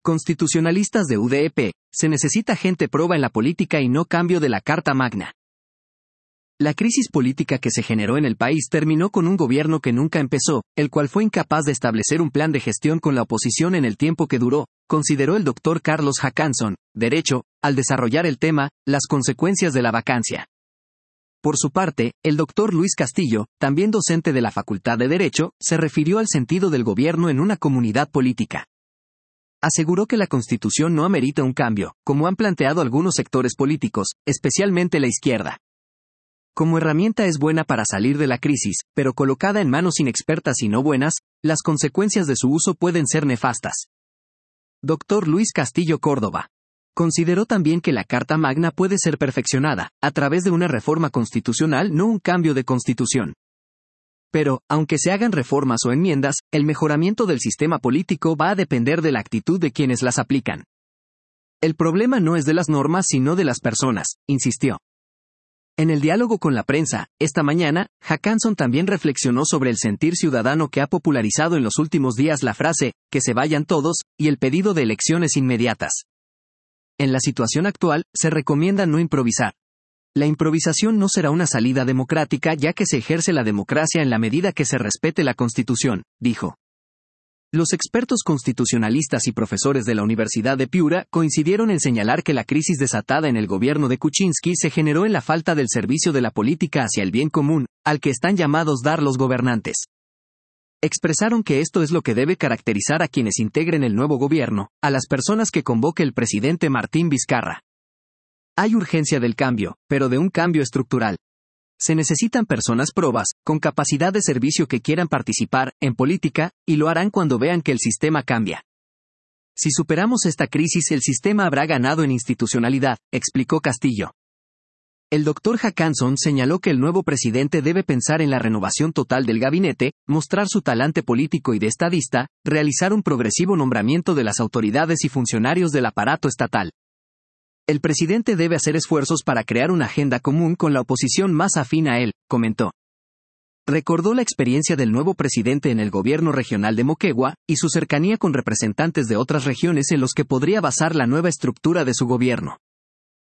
Constitucionalistas de UDP, se necesita gente proba en la política y no cambio de la Carta Magna. La crisis política que se generó en el país terminó con un gobierno que nunca empezó, el cual fue incapaz de establecer un plan de gestión con la oposición en el tiempo que duró, consideró el doctor Carlos Hackanson, Derecho, al desarrollar el tema, las consecuencias de la vacancia. Por su parte, el doctor Luis Castillo, también docente de la Facultad de Derecho, se refirió al sentido del gobierno en una comunidad política. Aseguró que la Constitución no amerita un cambio, como han planteado algunos sectores políticos, especialmente la izquierda. Como herramienta es buena para salir de la crisis, pero colocada en manos inexpertas y no buenas, las consecuencias de su uso pueden ser nefastas. Dr. Luis Castillo Córdoba. Consideró también que la Carta Magna puede ser perfeccionada, a través de una reforma constitucional, no un cambio de constitución. Pero, aunque se hagan reformas o enmiendas, el mejoramiento del sistema político va a depender de la actitud de quienes las aplican. El problema no es de las normas sino de las personas, insistió. En el diálogo con la prensa, esta mañana, Hackanson también reflexionó sobre el sentir ciudadano que ha popularizado en los últimos días la frase, que se vayan todos, y el pedido de elecciones inmediatas. En la situación actual, se recomienda no improvisar. La improvisación no será una salida democrática ya que se ejerce la democracia en la medida que se respete la Constitución, dijo. Los expertos constitucionalistas y profesores de la Universidad de Piura coincidieron en señalar que la crisis desatada en el gobierno de Kuczynski se generó en la falta del servicio de la política hacia el bien común, al que están llamados dar los gobernantes. Expresaron que esto es lo que debe caracterizar a quienes integren el nuevo gobierno, a las personas que convoque el presidente Martín Vizcarra. Hay urgencia del cambio, pero de un cambio estructural. Se necesitan personas probas, con capacidad de servicio que quieran participar en política, y lo harán cuando vean que el sistema cambia. Si superamos esta crisis, el sistema habrá ganado en institucionalidad, explicó Castillo. El doctor Hackanson señaló que el nuevo presidente debe pensar en la renovación total del gabinete, mostrar su talante político y de estadista, realizar un progresivo nombramiento de las autoridades y funcionarios del aparato estatal. El presidente debe hacer esfuerzos para crear una agenda común con la oposición más afín a él, comentó. Recordó la experiencia del nuevo presidente en el gobierno regional de Moquegua, y su cercanía con representantes de otras regiones en los que podría basar la nueva estructura de su gobierno.